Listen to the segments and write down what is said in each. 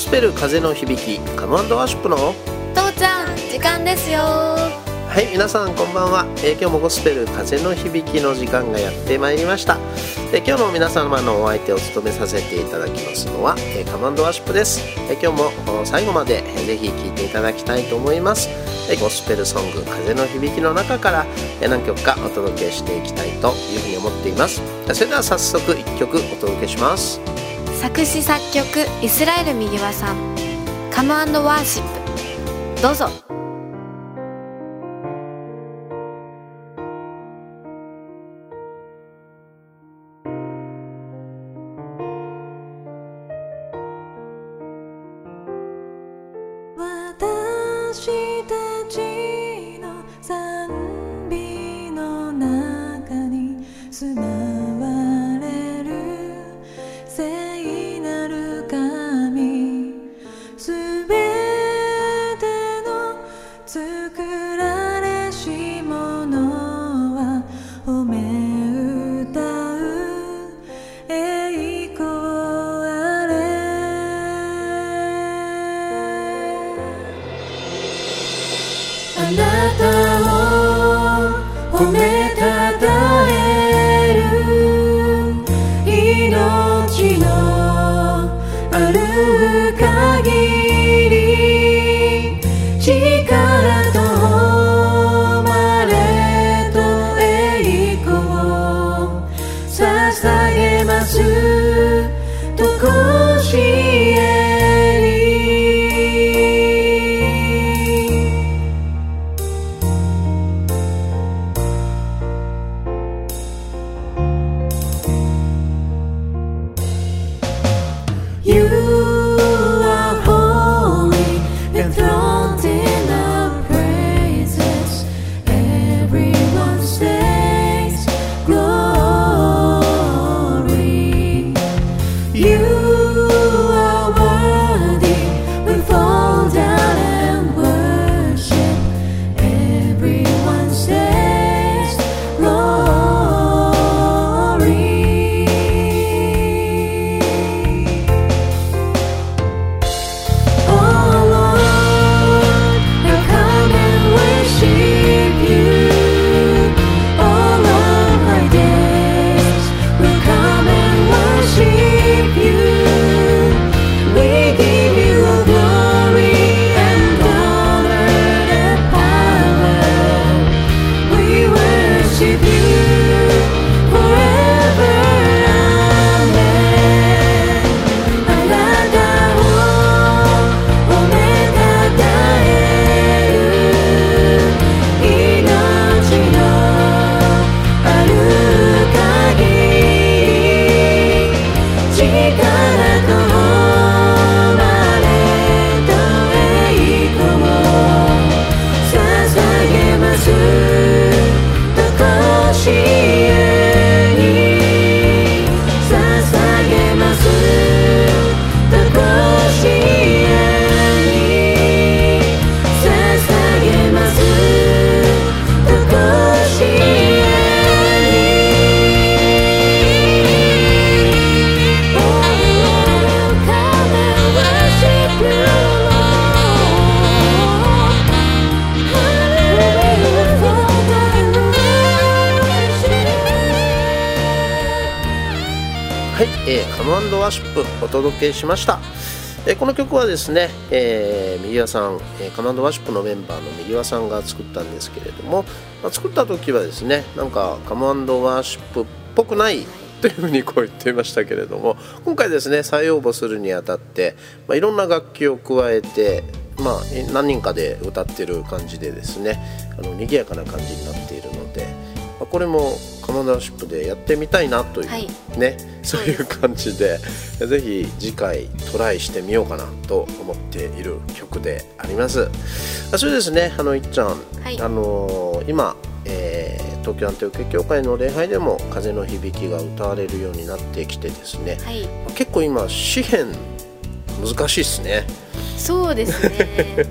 スペル風の響きカム&ワーシップの父ちゃん時間ですよ。 はい、皆さんこんばんは。今日もゴスペル風の響きの時間がやってまいりました。今日の皆様のお相手を務めさせていただきますのはカム&ワーシップです。今日も最後までぜひ聴いていただきたいと思います。ゴスペルソング風の響きの中から何曲かお届けしていきたいというふうに思っています。それでは早速1曲お届けします。 作詞作曲イスラエル右輪さん、カム&ワーシップ、どうぞ。 私たちの賛美の中に住まわれる聖なる神、すべての作られしものは褒め歌う栄光あれ。あなたを褒めたたえる命のある限り、力と誉れと栄光を捧げます。とこしえにYou are holy, enthroned in our praises. Everyone sings glory. You are worthy, we fall down and worship. Everyone sings glory. はい、カム&ワーシップお届けしました。この曲はですね、右輪さん、カム&ワーシップのメンバーの右輪さんが作ったんですけれども、作った時はですね、なんかカム&ワーシップっぽくないというふうにこう言っていましたけれども、今回ですね再応募するにあたって、いろんな楽器を加えて、何人かで歌ってる感じでですね、賑やかな感じになっているので、これもカム&ワーシップでやってみたいなという、そういう感じでぜひ次回トライしてみようかなと思っている曲であります。それですね、いっちゃん、今、東京アンテオケ教会の礼拝でも風の響きが歌われるようになってきてですね、結構今詩編難しいですね。 そうですね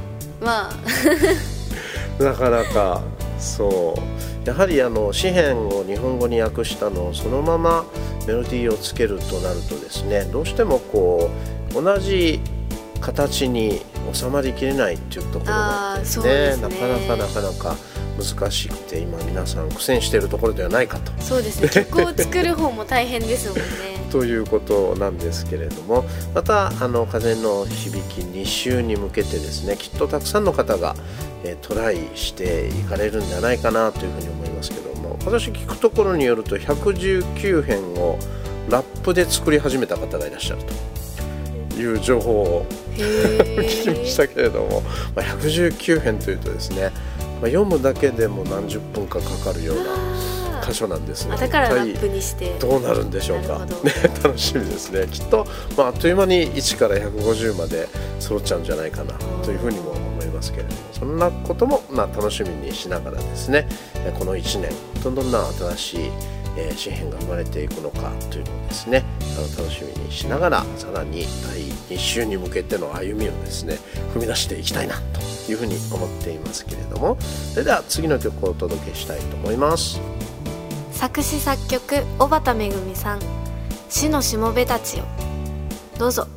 なかなかそうやはり詩編を日本語に訳したのをそのままメロディーをつけるとなるとですね、どうしてもこう同じ形に収まりきれないっていうところがあってね、なかなか難しくて、今皆さん苦戦しているところではないかと。 そうですね、曲を作る方も大変ですもんねということなんですけれども、また風の響き2週に向けてですね、きっとたくさんの方が、トライしていかれるんじゃないかなというふうに思いますけども、私聞くところによると119編をラップで作り始めた方がいらっしゃるという情報を聞きましたけれども、119編というとですね、読むだけでも何十分かかかるような箇所なんですが、 だからラップにしてどうなるんでしょうか、ね、楽しみですね。きっと、あっという間に1から150まで揃っちゃうんじゃないかなというふうにも思いますけれども、そんなことも楽しみにしながらですね、この1年どんな新しい詩編が生まれていくのかというのをですね、楽しみにしながら、さらに第2週に向けての歩みをですね踏み出していきたいなというふうに思っていますけれども、それでは次の曲をお届けしたいと思います。 作詞作曲小畑めぐみさん、死のしもべたちよ。どうぞ。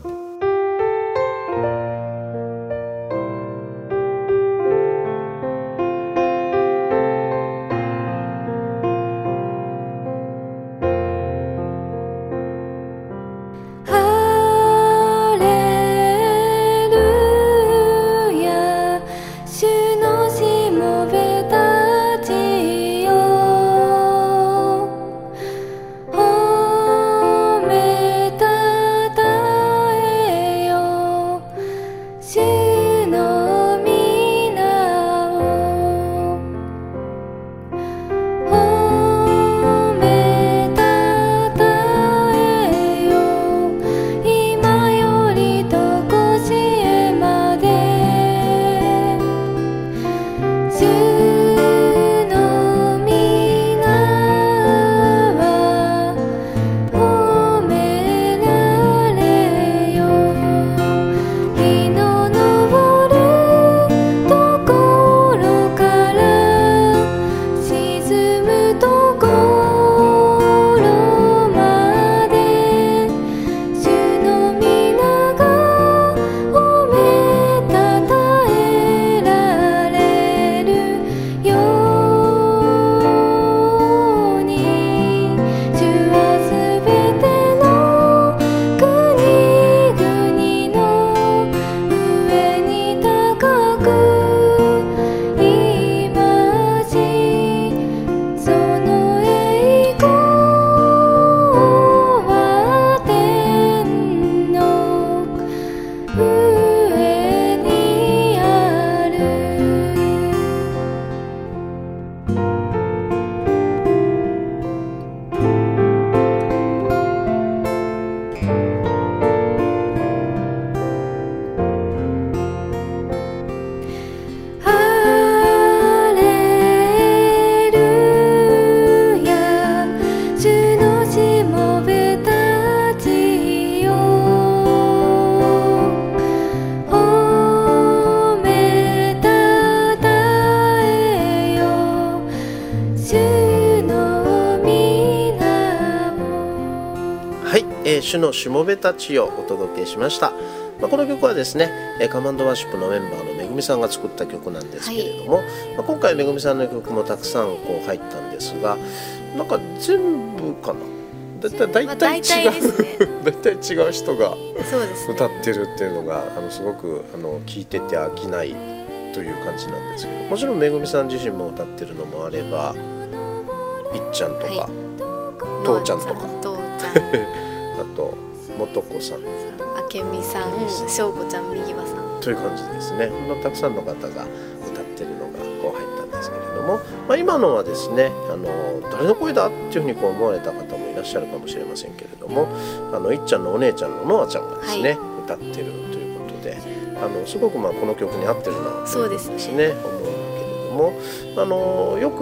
主のしもべたちをお届けしました。この曲はですね、カマンドワーシップのメンバーのめぐみさんが作った曲なんですけれども、今回めぐみさんの曲もたくさん入ったんですが、なんか全部かな、だいたい違う、だいたい違う人が歌ってるっていうのがすごく聴いてて飽きないという感じなんですけど、もちろんめぐみさん自身も歌ってるのもあれば、いっちゃんとか、父ちゃんとかあと元子さん、 あけみさん、しょうこちゃん、右輪さんという感じですね。たくさんの方が歌ってるのが入ったんですけれども、今のはですね、誰の声だっていうふうに思われた方もいらっしゃるかもしれませんけれども、いっちゃんのお姉ちゃんののあちゃんがですね、歌ってるということで、すごくこの曲に合ってるなとですね、思うんだけれども、よ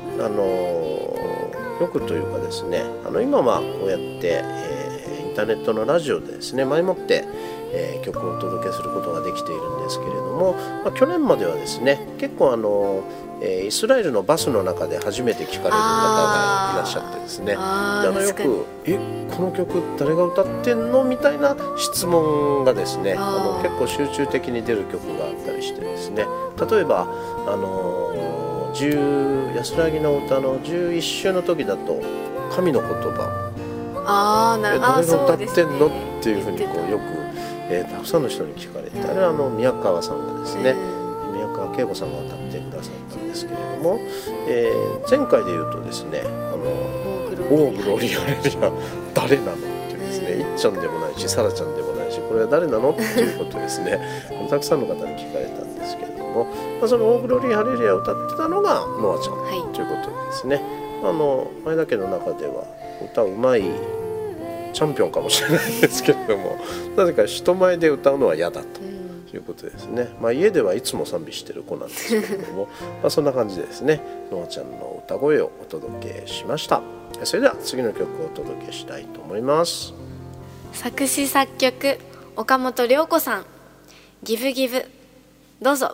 くというかですね、今はこうやって、インターネットのラジオでですね、前もって、曲をお届けすることができているんですけれども、去年まではですね、結構イスラエルのバスの中で初めて聞かれる方がいらっしゃってですね、でよくこの曲誰が歌ってんのみたいな質問がですね結構集中的に出る曲があったりしてですね、例えば安らぎの歌の11週の時だと神の言葉誰が歌ってんのっていうふうによく、たくさんの人に聞かれて、あれは宮川さんがですね、宮川慶子さんが歌ってくださったんですけれども、前回で言うとですねオーグローリーハレルヤ誰なのっていうですね、いっちゃんでもないしサラちゃんでもないしこれは誰なのっていうことをですねたくさんの方に聞かれたんですけれども、そのオーグローリーハレルヤを歌ってたのがノアちゃんということでですね、前田家の中では歌うまいチャンピオンかもしれないんですけれども、なぜか人前で歌うのは嫌だということですね。家ではいつも賛美してる子なんですけれどもそんな感じでですねノアちゃんの歌声をお届けしました。それでは次の曲をお届けしたいと思います。 作詞作曲岡本涼子さん、ギブギブ、どうぞ。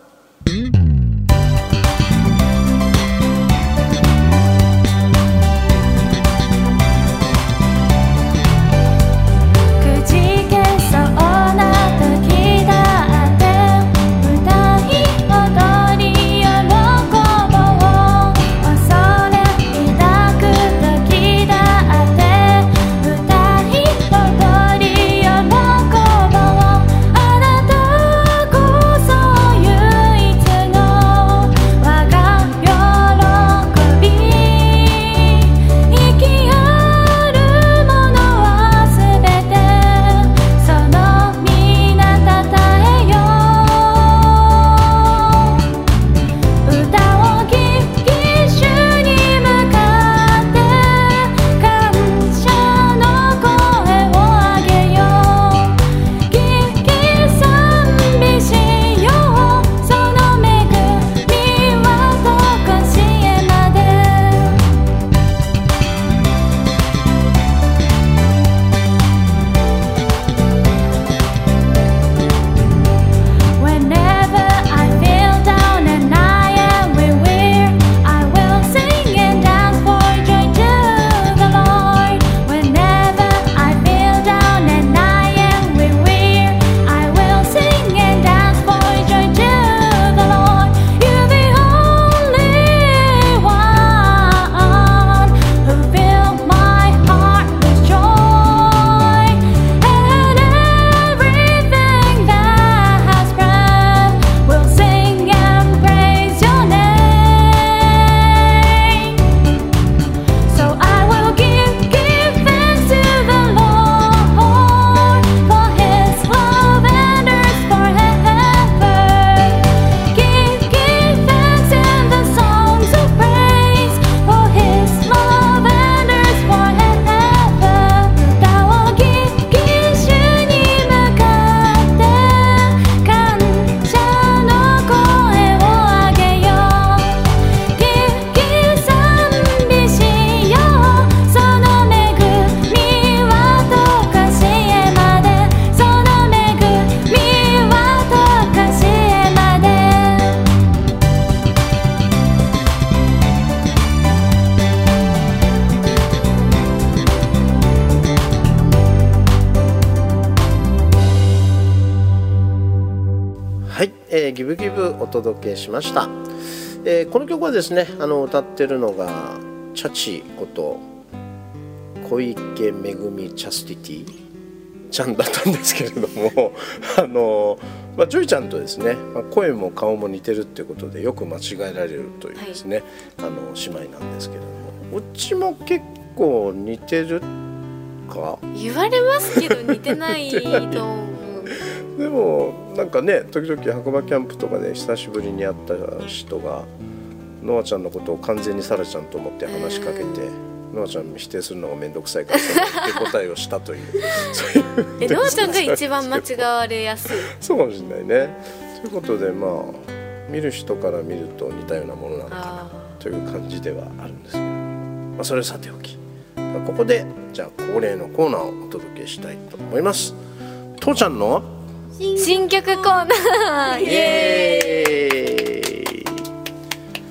ギブギブお届けしました。この曲はですね歌ってるのがチャチこと小池めぐみチャスティティちゃんだったんですけれどもジョイちゃんとですね、声も顔も似てるっていうことでよく間違えられるというですね、姉妹なんですけれども、うちも結構似てるか言われますけど似てないと思うでもなんかね時々白馬キャンプとかで久しぶりに会った人がノアちゃんのことを完全にサラちゃんと思って話しかけて、ノアちゃん否定するのがめんどくさいからって答えをしたというそういうノアちゃんが一番間違われやすいそうかもしれないね。ということで見る人から見ると似たようなものなのかなという感じではあるんですけど、それはさておき、ここでじゃあ恒例のコーナーをお届けしたいと思います。父ちゃんの新曲コーナーイエーイ。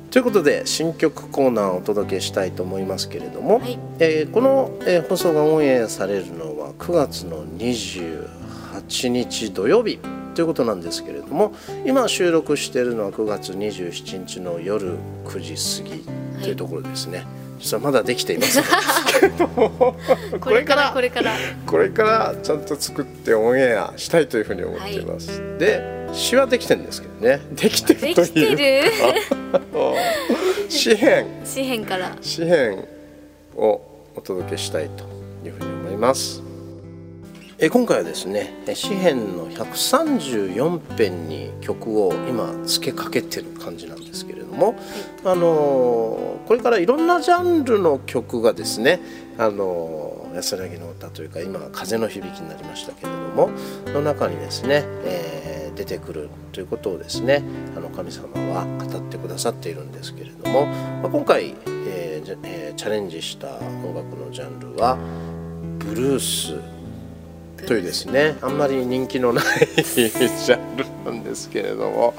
ということで新曲コーナーをお届けしたいと思いますけれども、 はい、 この、放送がオンエアされるのは9月の28日土曜日ということなんですけれども、今収録しているのは9月27日の夜9時過ぎというところですね。実はまだできていませんけれどもこれからちゃんと作ってオンエアしたいというふうに思っています、はい、で詩はできてるんですけどね、できてるという詩編をお届けしたいというふうに思います。今回はですね、詩編の134編に曲を今付けかけてる感じなんですけれども、これからいろんなジャンルの曲がですね、安らぎの歌というか、今は風の響きになりましたけれどもの中にですね、出てくるということをですね、神様は語ってくださっているんですけれども、今回、チャレンジした音楽のジャンルはブルースというですね、あんまり人気のないジャンルなんですけれども、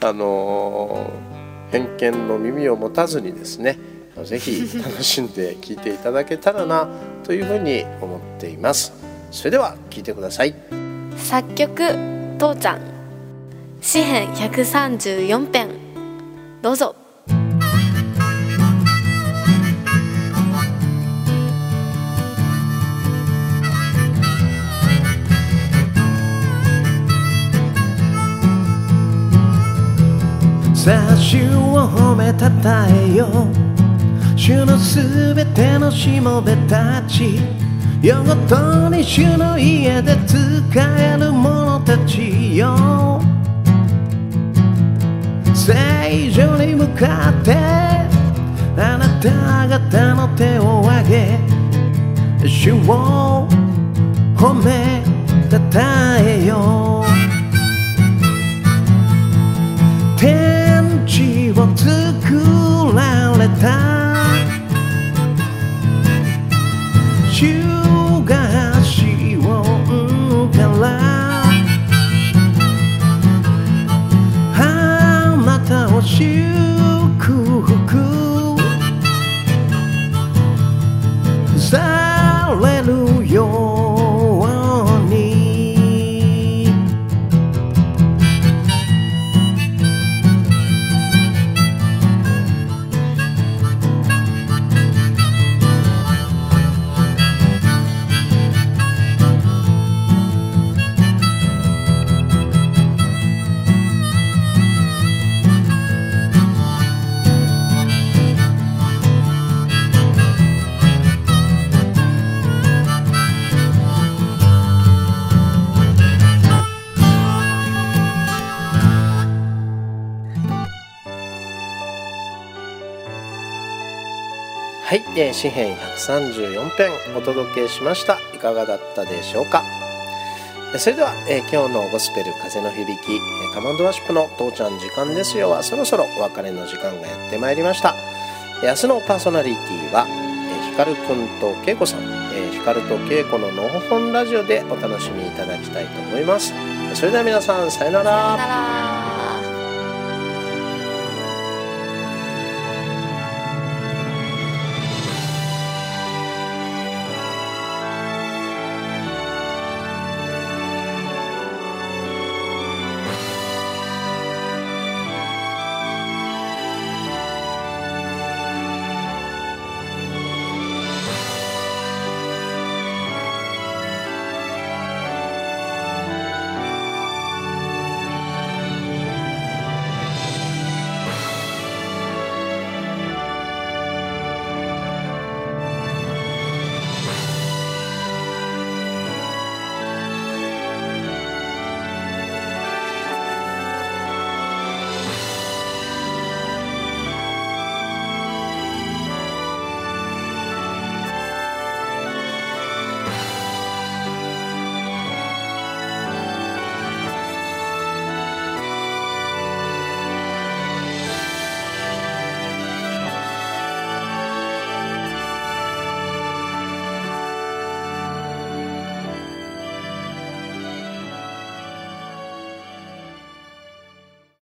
偏見の耳を持たずにですね、ぜひ楽しんで聴いていただけたらなというふうに思っています。それでは聴いてください。 作曲父ちゃん、詩編134編、どうぞ。 さあ主を褒めたたえよ、主のすべてのしもべたち、夜ごとに主の家で使える者たちよ、聖女に向かってあなた方の手を挙げ、主を褒めたたえよ。天地を作られた主が死をからあなたを祝福されるように。 はい、詩編134編お届けしました。いかがだったでしょうか。それでは、今日のゴスペル風の響きカマンドワーシップの父ちゃん時間ですよはそろそろお別れの時間がやってまいりました。明日のパーソナリティはひかるくんとけいこさん、ひかるとけいこののほほんラジオでお楽しみいただきたいと思います。それでは皆さん、さよなら。 さよなら。